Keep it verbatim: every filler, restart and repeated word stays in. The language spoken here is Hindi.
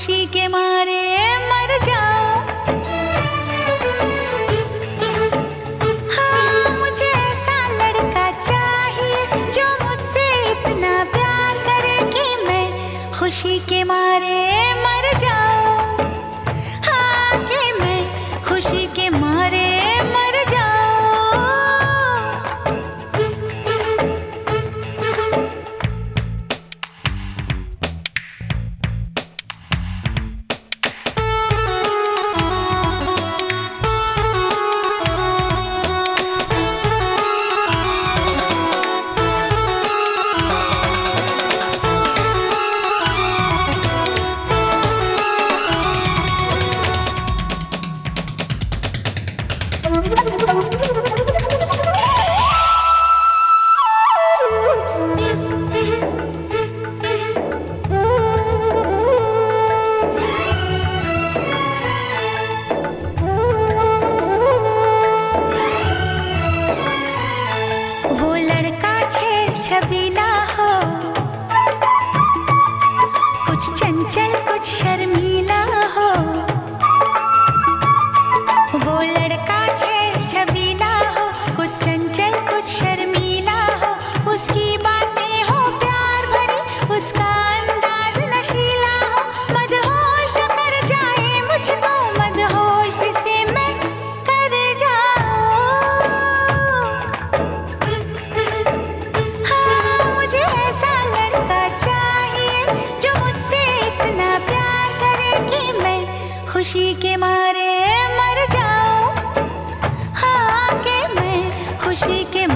खुशी के मारे मर जाऊं। हाँ, मुझे ऐसा लड़का चाहिए जो मुझसे इतना प्यार करे कि मैं खुशी के मारे मर जाऊं। हाँ, कि मैं खुशी के मारे मर जाऊं। वो लड़का छबीला हो, कुछ चंचल कुछ शर्मीला हो। वो लड़का छबीला हो, कुछ चंचल कुछ शर्मीला हो। उसकी बातें हो प्यार भरी, उसका अंदाज नशीला हो। मदहोश कर जाए मुझको, मदहोश से मैं कर जाऊं। हाँ, मुझे ऐसा लड़का चाहिए जो मुझसे इतना प्यार करे कि मैं खुशी के मारे मर जाऊं। हाँ, कि मैं खुशी के